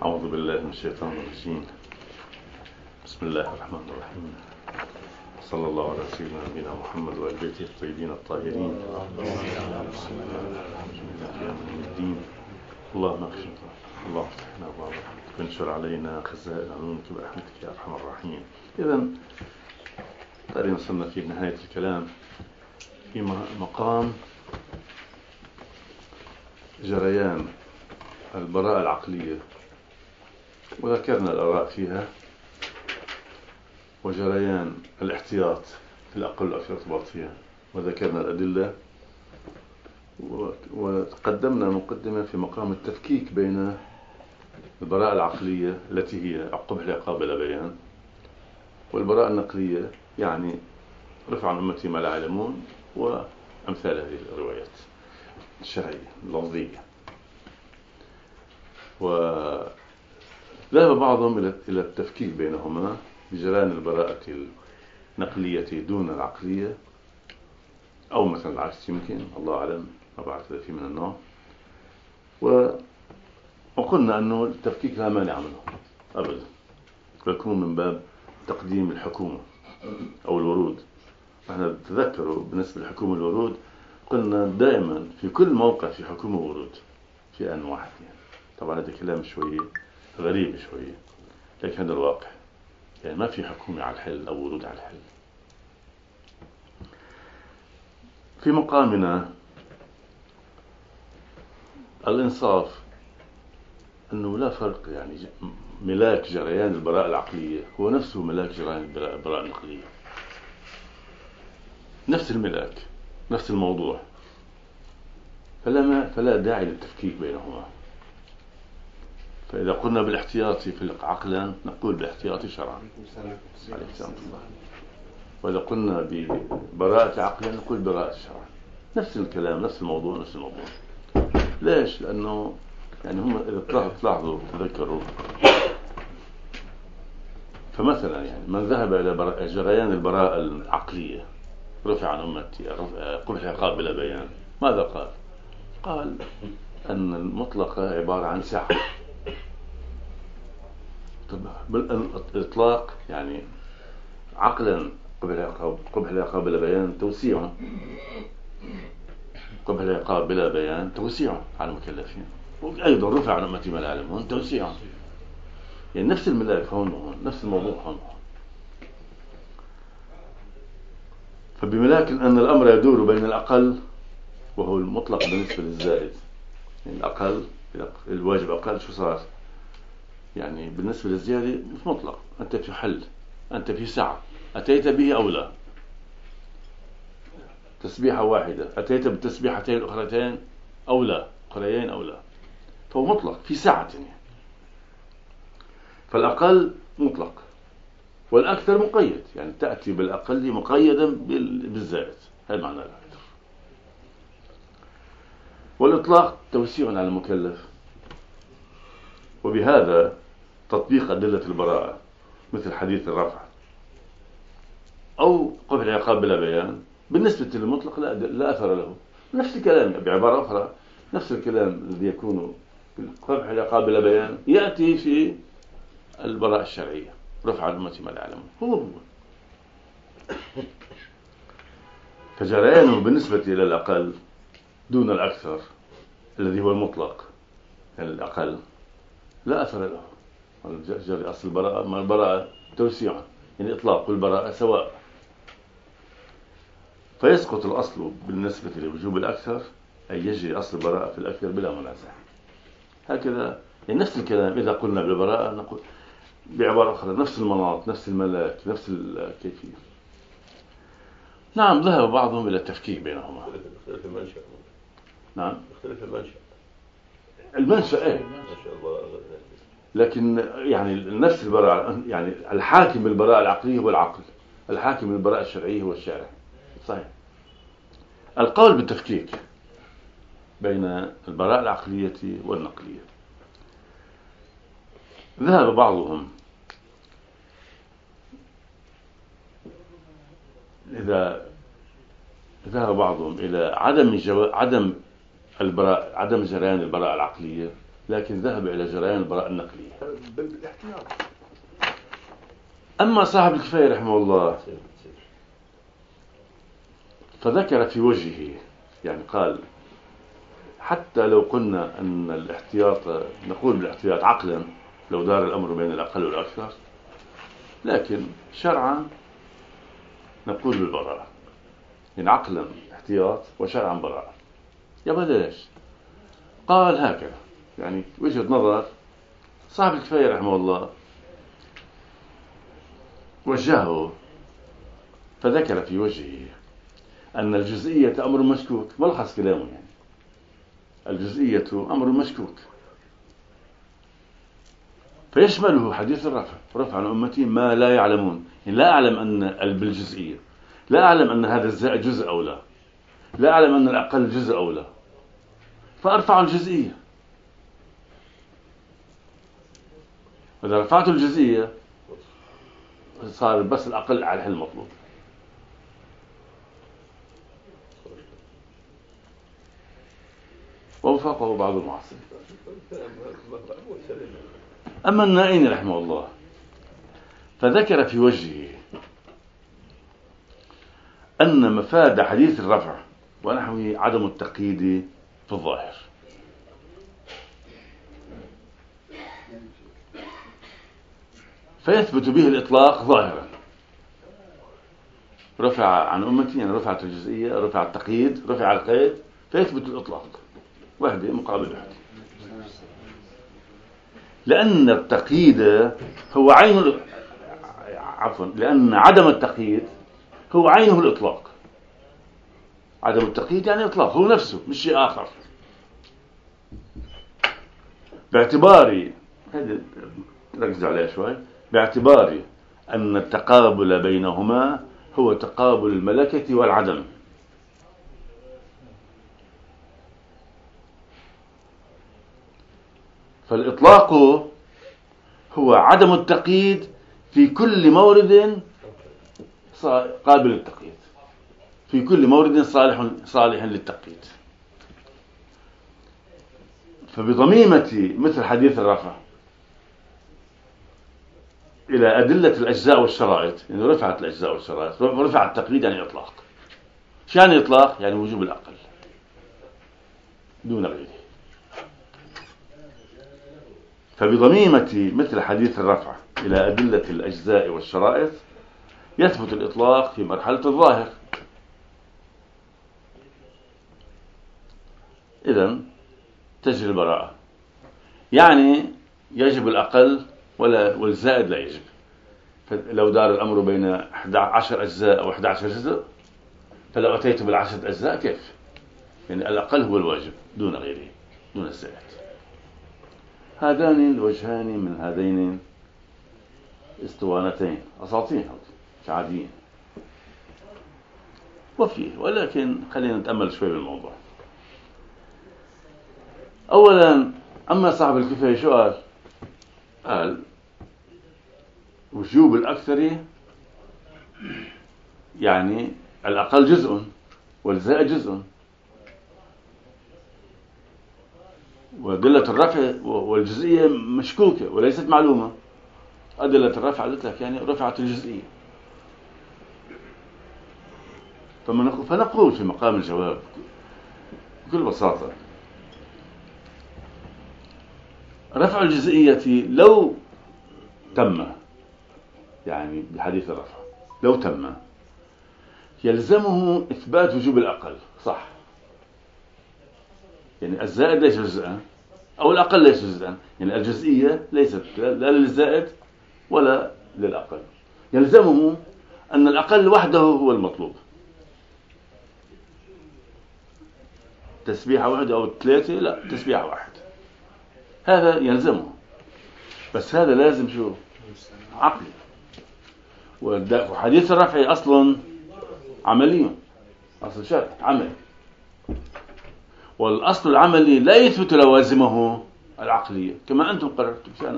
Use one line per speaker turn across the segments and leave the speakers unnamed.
أعوذ بالله من الشيطان الرجيم. بسم الله الرحمن الرحيم. صلى الله على سيدنا نبينا محمد وآل بيته الطيبين الطاهرين. الدين. اللهم اكشف، اللهم افتحنا أبواب رحمتك وانشر علينا خزائن علومك برحمتك يا أرحم الراحمين. إذن تقريبا وصلنا في نهاية الكلام في مقام جريان البراءة العقلية، وذكرنا الآراء فيها، وجريان الاحتياط في الأقل والأكثر ارتباط فيها، وذكرنا الأدلة، وقدمنا مقدمة في مقام التفكيك بين البراءة العقلية التي هي قبح العقاب بلا بيان، والبراءة النقلية يعني رفع عن أمتي ما لا يعلمون، وأمثال هذه الروايات الشرعية اللفظية. وذهب بعضهم إلى التفكيك بينهما بجريان البراءة النقلية دون العقلية، أو مثلا العكس يمكن، الله أعلم، ما بعرف في من النوع. وقلنا أنه التفكيك لا مانع منه أبدا، يكون من باب تقديم الحكومة أو الورود. احنا تذكروا بالنسبة للحكومة والورود قلنا دائما في كل موقع في حكومة وورود في آن واحد يعني. طبعا هذا كلام شوية غريب شوية، لكن هذا الواقع، يعني ما في حكومة على الحل أو ورود على الحل. في مقامنا الإنصاف أنه لا فرق، يعني ملاك جريان البراءة العقلية هو نفسه ملاك جريان البراءة النقلية، نفس الملاك، نفس الموضوع، فلا داعي للتفكيك بينهما. فإذا قلنا بالاحتياطي في عقلا نقول بالاحتياطي شرعا عليه السلام الله، وإذا قلنا ببراءة عقلا نقول براءة شرعا. نفس الكلام، نفس الموضوع، نفس الموضوع. ليش؟ لأنه يعني هم إذا تلاحظوا تذكروا، فمثلا يعني من ذهب إلى جريان البراءة العقلية رفع عن أمتي قبح العقاب بلا بيان، ماذا قال؟ قال أن المطلقة عبارة عن سعة. طب بالإطلاق يعني عقلا قبح العقاب بلا بيان توسيع، قبح العقاب بلا بيان توسيع على المكلفين، وأيضا رفع عن أمتي ما لا يعلمون توسيع، يعني نفس الملاك هون، نفس الموضوع هون. فبملاك أن الأمر يدور بين الأقل وهو المطلق بالنسبة للزائد، يعني الأقل الواجب أقل شو صار؟ يعني بالنسبة للزيادة مش مطلق، أنت في حل، أنت في سعة، أتيت به أو لا. تسبيحة واحدة أتيت بالتسبيحتين الأخرتين أو لا، أخريين أو لا، فهو مطلق في سعة يعني. فالأقل مطلق والأكثر مقيد، يعني تأتي بالأقل مقيدا بالزائد، هذا معنى الأكثر. والإطلاق توسيع على المكلف، وبهذا تطبيق أدلة البراءة مثل حديث الرفع أو قبح العقاب بلا بيان بالنسبة للمطلق لا أثر له. نفس الكلام بعبارة أخرى، نفس الكلام الذي يكون في قبح العقاب بلا بيان يأتي في البراءة الشرعية رفع عن أمتي ما لا يعلمون، هو فجريانه بالنسبة إلى الأقل دون الأكثر الذي هو المطلق، يعني الأقل لا أثر له. جري أصل البراءة، ما البراءة توسيع، يعني إطلاق البراءة سواء، فيسقط الأصل بالنسبة لوجوب الأكثر، أي يجري أصل البراءة في الأكثر بلا منازع. هكذا يعني نفس الكلام إذا قلنا بالبراءة نقول بعبارة أخرى نفس المناط، نفس الملاك، نفس الكيفية. نعم، ذهب بعضهم إلى التفكيك بينهما.
اختلف المنشأ.
نعم،
اختلف المنشأ.
المنشأ إيه؟
ما شاء الله.
لكن يعني نفس البراءة، يعني الحاكم بالبراءة العقلية هو العقل، الحاكم بالبراءة الشرعية هو الشارع. صحيح. القول بالتفكيك بين البراءة العقلية والنقلية، ذهب بعضهم إلى عدم عدم جريان البراءة العقلية لكن ذهب إلى جريان البراءة النقلية.
بالاحتياط.
أما صاحب الكفاية رحمه الله فذكر في وجهه، يعني قال حتى لو قلنا أن الاحتياط، نقول بالاحتياط عقلا لو دار الأمر بين الأقل والأكثر، لكن شرعا نقول بالبراءة. يعني عقلا احتياط وشرعا براءة. يبقى ليش؟ قال هكذا، يعني وجهة نظر صاحب الكفاية رحمه الله وجهه، فذكر في وجهه أن الجزئية أمر مشكوك. ملخص كلامه يعني الجزئية أمر مشكوك، فيشمله حديث الرفع، رفع عن أمتي ما لا يعلمون. يعني لا أعلم أن بالجزئية، لا أعلم أن هذا الزائد جزء أو لا، لا أعلم أن الأقل جزء أو لا، فأرفع الجزئية. إذا رفعت الجزئية صار بس الأقل على الحل المطلوب. ووفقه بعض المعاصرين. أما النائين رحمه الله فذكر في وجهه أن مفاد حديث الرفع ونحوه عدم التقييد في الظاهر، فيثبت به الإطلاق ظاهرا. رفع عن أمتي يعني رفعت الجزئية، رفع التقييد، رفع القيد، فيثبت الإطلاق وحده مقابل وحده. لأن التقييد هو عين لأن عدم التقييد هو عينه الإطلاق. عدم التقييد يعني إطلاق، هو نفسه مش شيء آخر. باعتباري هذا ركز عليه شوي، باعتباري أن التقابل بينهما هو تقابل الملكة والعدم. فالإطلاق هو عدم التقييد في كل مورد قابل للتقييد، في كل مورد صالح للتقييد. فبضميمة مثل حديث الرفع إلى أدلة الأجزاء والشرائط، يعني رفعت الأجزاء والشرائط، رفع التقييد يعني إطلاق. شو يعني إطلاق؟ يعني وجوب الأقل دون غيره. فبضميمة مثل حديث الرفع إلى أدلة الأجزاء والشرائط يثبت الإطلاق في مرحلة الظاهر. إذن تجري البراءة، يعني يجب الأقل والزائد لا يجب. لو دار الأمر بين 11 أجزاء أو 11 جزء فلو أتيت بالعشرة أجزاء كيف؟ يعني الأقل هو الواجب دون غيره، دون الزائد. هذان الوجهان من هذين اسطوانتين أساطين مش عاديين وفيه، ولكن خلينا نتأمل شوي بالموضوع. أولا أما صاحب الكفاية شو قال وجوب الأكثر يعني الأقل جزء والزائد جزء، وأدلة الرفع والجزئية مشكوكة وليست معلومة. أدلة الرفع قلت لك يعني رفعت الجزئية. فنقول في مقام الجواب بكل بساطة رفع الجزئية لو تم، يعني بحديث الرفع لو تم يلزمه إثبات وجوب الأقل، صح؟ يعني الزائد ليس جزءا أو الأقل ليس جزءا، يعني الجزئية ليست لا للزائد ولا للأقل. يلزمه أن الأقل وحده هو المطلوب، تسبيحة واحدة أو ثلاثة، لا تسبيحة واحدة، هذا يلزمه. بس هذا لازم شو؟ عقلي. وحديث الرفع أصلا عملي، أصل شرط عملي، والأصل العملي لا يثبت لوازمه العقلية كما أنتم قررتم شأنا.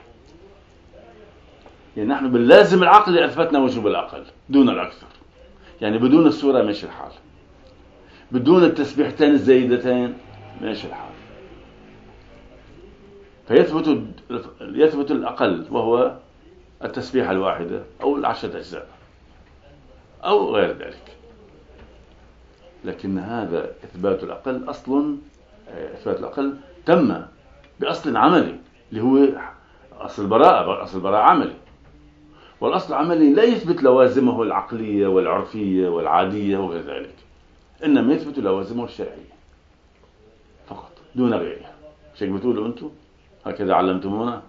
يعني نحن باللازم العقلي أثبتنا وجوب الأقل دون الأكثر، يعني بدون الصورة ماشي الحال، بدون التسبيحتين الزايدتين ماشي الحال. يثبت الأقل، وهو التسبيحة الواحدة أو 10 أجزاء أو غير ذلك. لكن هذا إثبات الأقل إثبات الأقل تم بأصل عملي اللي هو أصل البراءة. أصل البراءة عملي، والأصل العملي لا يثبت لوازمه العقلية والعرفية والعادية وغير ذلك، إنما يثبت لوازمه الشرعية فقط دون غيرها. مش هيك بتقولوا أنتم؟ هكذا علمتمونا.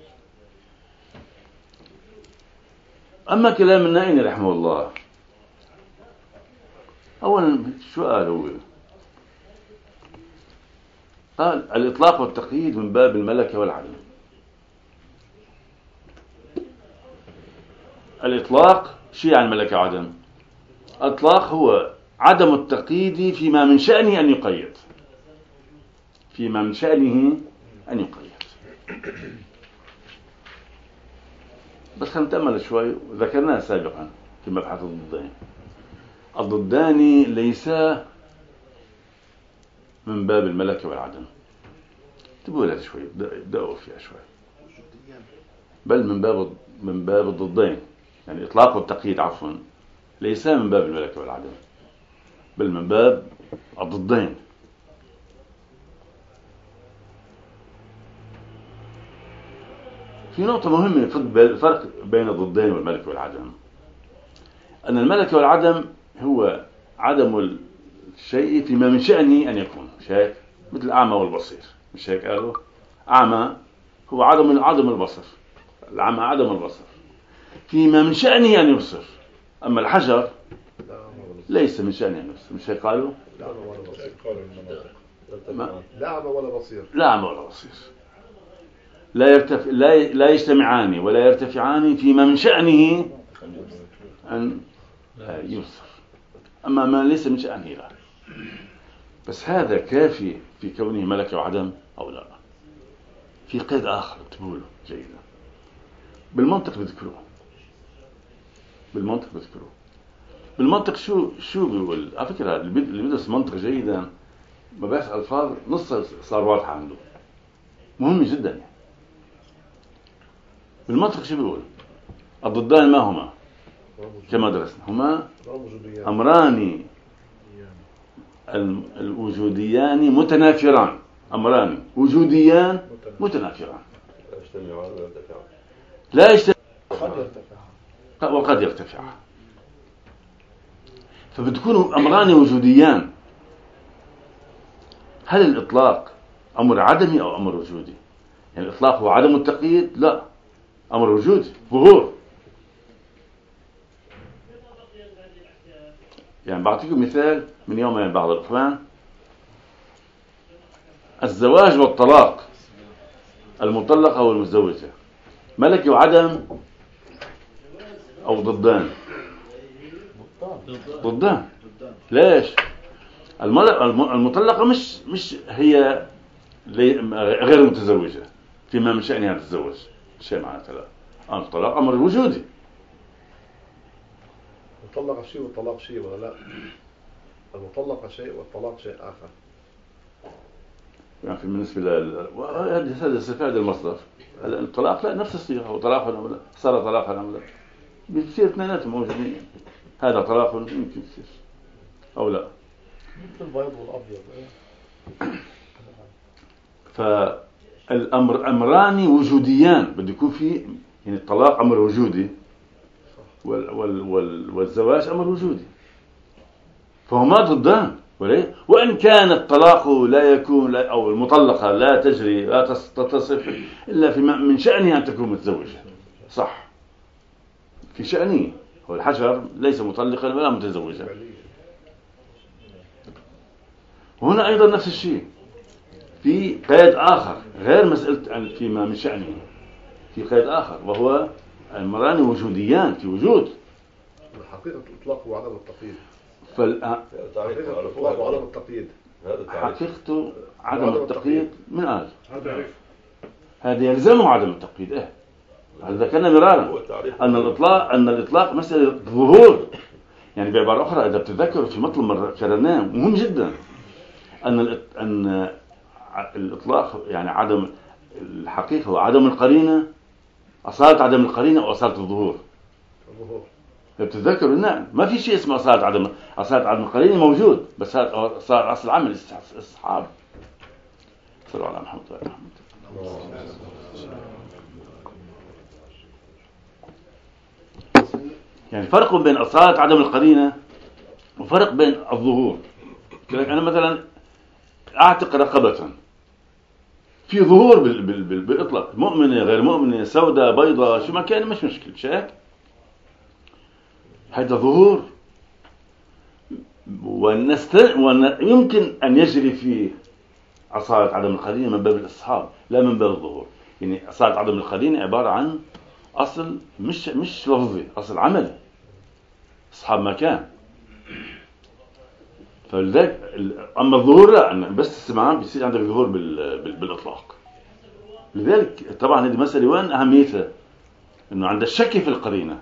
أما كلام النائي رحمه الله، أولا شو قال الإطلاق والتقييد من باب الملكة والعدم. الإطلاق شيء عن الملكة وعدم. الإطلاق هو عدم التقييد فيما من شأنه أن يقيد، فيما من شأنه أن يقيد. بس خلينا نتأمل شوي، ذكرناه سابقا في مبحث الضدين. الضدان ليسا من باب الملكة والعدم، تبوا لها شوي، دقوا فيها شوي، بل من باب الضدين، يعني إطلاق والتقييد عفوا ليس من باب الملكة والعدم، بل من باب الضدين. في نقطة مهمة في الفرق بين الضدين والملكة والعدم، أن الملكة والعدم هو عدم الشيء فيما من شأنه أن يكون، مش هيك؟ مثل الأعمى والبصير، مش هيك قالوا؟ أعمى هو عدم البصر، الأعمى عدم البصر فيما من شأنه أن يبصر. أما الحجر ليس من شأنه أن يبصر، مش هيك قالوا؟
لا أعمى ولا بصير،
لا أعمى ولا بصير، لا يجتمعان ولا يرتفعان فيما من شأنه أن يبصر، أما ما ليس من شأنه لا. بس هذا كافي في كونه ملكة وعدم أو لا؟ في قيد آخر تقوله جيدا، بالمنطق بذكروه. بالمنطق شو بيقول؟ على فكرة اللي بيدرس منطق جيدا ما بيعرف ألفاظ نص صار واضحة عنده، مهم جدا يعني. بالمنطق شو بيقول؟ الضدان ما هما كما درسنا؟ هما أمران الوجوديان متنافران، أمران وجوديان متنافران لا يجتمعان وقد يرتفعان. فبتكون أمران وجوديان. هل الإطلاق أمر عدمي أو أمر وجودي؟ يعني الإطلاق هو عدم التقييد؟ لا، أمر وجودي، ظهور. يعني بعطيكم مثال من يومين بعض الإخوان، الزواج والطلاق، المطلقة والمتزوجة ملكي وعدم أو ضدان؟ ضدان. ليش؟ المطلقة مش هي غير متزوجة فيما من شأنها تتزوج، شيء معناته لا. الطلاق أمر وجودي.
المطلقة شيء والطلاق شيء ولا لا؟ المطلقة شيء والطلاق شيء آخر.
يعني بالنسبة هذا استفادة المصدر. الطلاق لا نفس الصيغة، هو طلاق ولا لا؟ صار طلاقا أم لا؟ بيصير اثنيناتهم موجودين. هذا طلاق يمكن يصير أو لا.
مثل البيض والأبيض.
فالأمر أمران وجوديان، بده يكون في يعني الطلاق أمر وجودي والزواج أمر وجودي، فهما ضدان. وإن كان الطلاق لا يكون أو المطلقة لا تجري لا تتصف إلا في من شأنها أن تكون متزوجة، صح، في شأنه. هو الحجر ليس مطلقا ولا متزوجا. وهنا أيضا نفس الشيء، في قيد آخر غير مسألة فيما من شأنه، في قيد آخر وهو المران وجوديان، في وجود.
حقيقة الإطلاق هو عدم التقييد.
حقيقة الإطلاق
وعدم التقييد.
حقيقته عدم التقييد من قال؟ هذا يلزمه عدم التقييد. هذا ذكرنا مرارا أن الإطلاق مسألة ظهور. يعني بعبارة أخرى إذا بتتذكروا في مطلب مرة كررناه مهم جدا، أن الإطلاق يعني عدم الحقيقة هو عدم القرينة، أصالة عدم القرينة أو أصالة الظهور. بتتذكروا؟ نعم، ما في شيء اسمه أصالة عدم القرينة موجود، بس هذا صار أصل عمل الصحابة. صلوا على محمد وعلى محمد. يعني فرق بين أصالة عدم القرينة وفرق بين الظهور. أنا مثلا أعتق رقبة، في ظهور بالإطلاق، مؤمنة غير مؤمنة، سوداء بيضاء، شو ما كان، مش مشكلة، شاك هذا ظهور. ويمكن أن يجري فيه أصالة عدم القرينة من باب الإصحاب لا من باب الظهور. يعني أصالة عدم القرينة عبارة عن أصل مش لفظي، أصل عملي، أصحاب مكان. فلذلك أما الظهور لا، بس السمعان بيصير عندك ظهور بالإطلاق. لذلك طبعا هذه مسألة وين أهميتها، إنه عند الشك في القرينة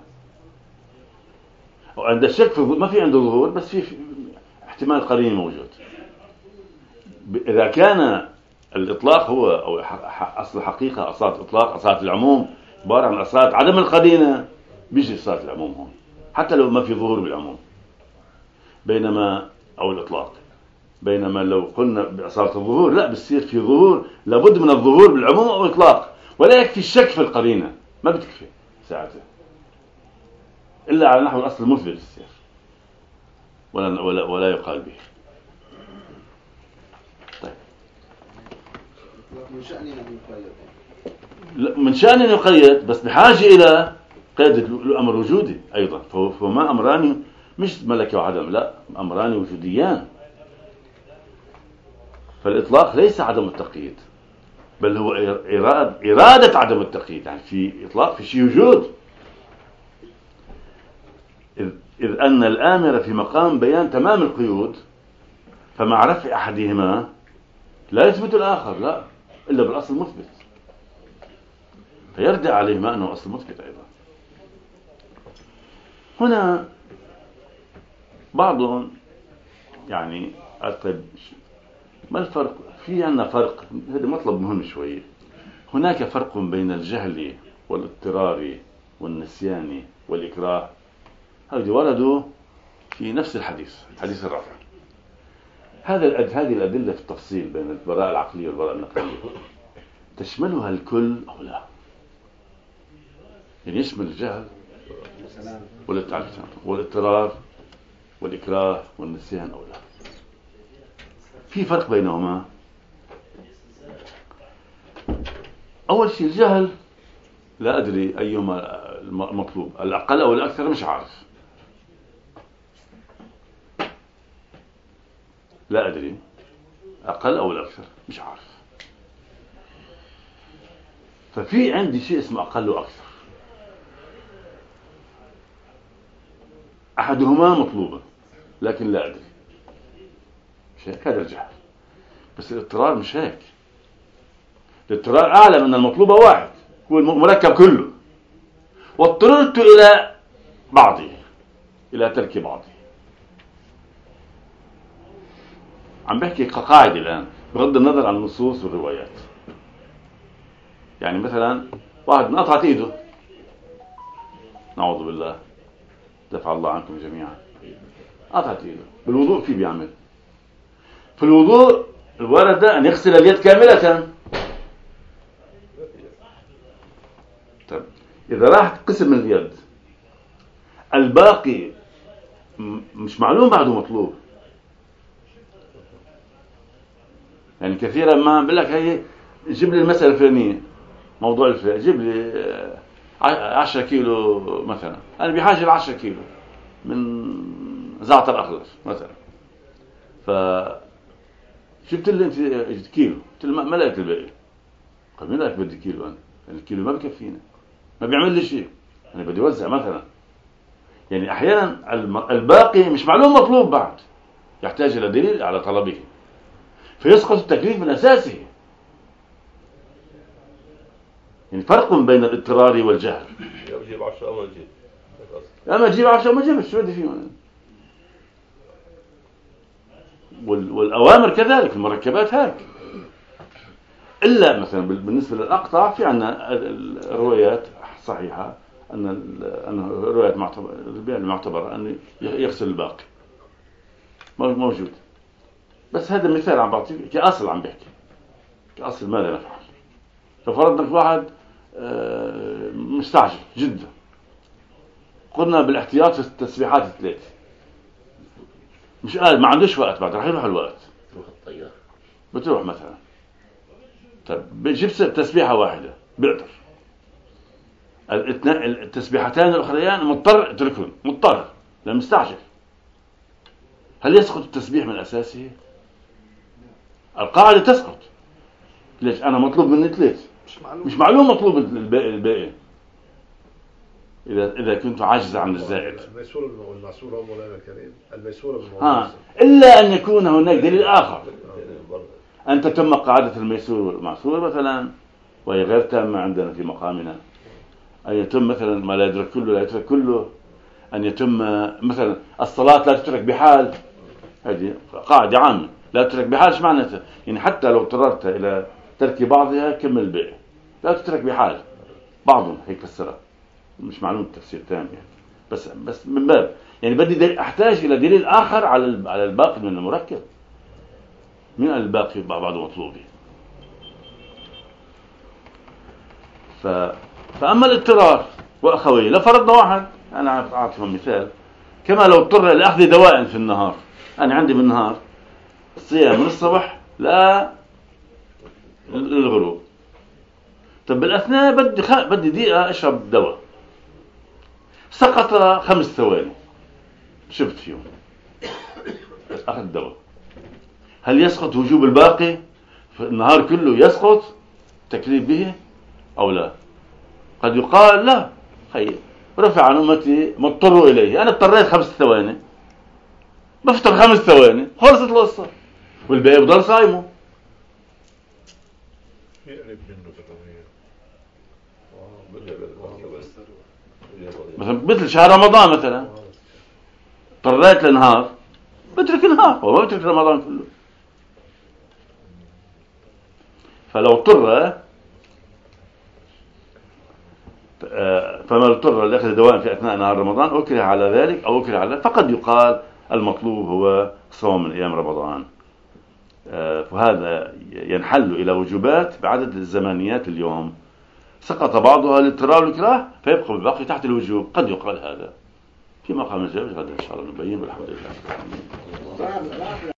أو عند الشك ما في عنده ظهور، بس في احتمال القرينة موجود. إذا كان الإطلاق هو أو أصل الحقيقة أصالة إطلاق، أصالة العموم عبارة عن أصالة عدم القرينة، بيجي أصالة العموم هون حتى لو ما في ظهور بالعموم، بينما أو الإطلاق. بينما لو قلنا بأصالة الظهور لا، بصير في ظهور، لابد من الظهور بالعموم أو الإطلاق، ولا يكفي الشك في القرينة، ما بتكفي ساعته إلا على نحو الأصل المثبت السير، ولا يقال به. طيب،
من شأنه أن يقيد،
لا، من شأنه أن يقيد، بس بحاجة إلى قيد الأمر وجودي أيضا. فما أمراني مش ملكي وعدم، لا، أمراني وجوديان. فالإطلاق ليس عدم التقييد، بل هو إرادة عدم التقييد. يعني في إطلاق، في شيء وجود، إذ أن الآمر في مقام بيان تمام القيود، فمع رفع أحدهما لا يثبت الآخر، لا، إلا بالأصل المثبت، فيرجع عليهما أنه أصل مثبت أيضا. هنا بعضهم يعني أطلب ما الفرق؟ في عندنا فرق، هذا مطلب مهم شوية. هناك فرق بين الجهل والاضطرار والنسيان والإكراه، هذه وردوا في نفس الحديث، حديث الرفع. هذه الأدلة في التفصيل بين البراءة العقلية والبراءة النقلية تشملها الكل أو لا؟ يعني يشمل الجهل والاضطرار والإكراه والنسيان أو لا؟ في فرق بينهما. أول شيء الجهل، لا أدري أيهما المطلوب، الأقل أو الأكثر، مش عارف، لا أدري أقل أو الأكثر، مش عارف. ففي عندي شيء اسمه أقل وأكثر، أحدهما مطلوبا لكن لا أدري، مش هيك؟ هذا الجهل. بس الاضطرار مش هيك، الاضطرار أعلم أن المطلوب واحد، هو المركب كله، واضطررت إلى بعضه، إلى ترك بعضه. عم بحكي كقاعدة الآن بغض النظر عن النصوص والروايات. يعني مثلا واحد انقطعت إيده، نعوذ بالله، دفع الله عنكم جميعا، قطعت إيده بالوضوء، في بيعمل في الوضوء الورد أن يغسل اليد كاملة. طيب، إذا راح قسم من اليد، الباقي مش معلوم بعده مطلوب. يعني كثيرا ما بقول لك هي جيب لي المسألة الفلانية، موضوع الفلاني، جيب لي 10 كيلو مثلا، أنا بحاجة ل 10 كيلو من زعتر أخضر مثلا، جبت لي انت كيلو، قلت له ما لقيت الباقي. قال مين لك بدي كيلو؟ انا الكيلو ما بكفينا، ما بيعمل لي شيء، انا بدي اوزع مثلا. يعني احيانا الباقي مش معلوم مطلوب بعد، يحتاج الى دليل على طلبه، فيسقط التكليف من اساسه. يعني فرق بين الاضطرار والجهل.
اجيب 10 او ما اجيب،
اما تجيب 10 وما تجيبش، شو بدي فيه؟ والأوامر كذلك، المركبات هيك. إلا مثلا بالنسبة للأقطع في عندنا الروايات صحيحة أن الروايات معتبرة أن يغسل الباقي موجود. بس هذا مثال عم بعطيه كأصل، عم بحكي كأصل ماذا نفعل. ففرضنا واحد مستعجل جدا، قلنا بالاحتياط في التسبيحات الثلاثة، مش قال ما عندوش وقت، بعد رح يروح الوقت،
تروح الطيارة
بتروح مثلا، طيب بجيب تسبيحة واحدة بيقدر، التسبيحتين الأخريان مضطر اتركهم، مضطر لأنه مستعجل. هل يسقط التسبيح من أساسه؟ القاعدة تسقط. ليش؟ أنا مطلوب مني 3، مش معلوم مطلوب الباقي إذا كنت عاجز عن الزائد.
الميسور والمعسور هم مولانا الكريم، الميسور
إلا أن يكون هناك دليل آخر. أن تتم قاعدة الميسور والمعسور مثلا، وهي غير تامة عندنا في مقامنا. أن يتم مثلا ما لا يدرك كله لا يترك كله، أن يتم مثلا الصلاة لا تترك بحال، هذه قاعدة عامة، لا تترك بحال. شو معناتها؟ يعني حتى لو اضطررت إلى ترك بعضها كمل الباقي، لا تترك بحال. بعضهم هيك فسرها، مش معلوم التفسير تام يعني، بس من باب يعني بدي أحتاج إلى دليل آخر على الباقي من المركب. من الباقي بعضه مطلوب. فأما الاضطرار وأخويه، لفرضنا واحد، أنا أعطيهم مثال، كما لو اضطر لأخذ دواء في النهار. أنا عندي بالنهار الصيام من الصبح لا للغروب، طب بالأثناء بدي دقيقة أشرب دواء، سقط 5 ثواني شفت فيهم أخذ دواء، هل يسقط وجوب الباقي في النهار كله؟ يسقط تكليف به أو لا؟ قد يقال لا، خير رفع عن أمتي ما اضطروا إليه. أنا اضطريت 5 ثواني بفطر 5 ثواني، خلصت القصة، والباقي بضل صايمه.
يقلب منه
مثل شهر رمضان مثلا، اضطريت لنهار بترك النهار وما بترك رمضان كله. فلو اضطر فما اضطر لأخذ دواء في أثناء نهار رمضان أكره على ذلك أو أكره على، فقد يقال المطلوب هو صوم من أيام رمضان. فهذا ينحل إلى وجوبات بعدد الزمانيات اليوم، سقط بعضها للاضطرار والإكراه فيبقى الباقي تحت الوجوب. قد يقال هذا في مقام الجواب غدا إن شاء الله نبين، والحمد لله.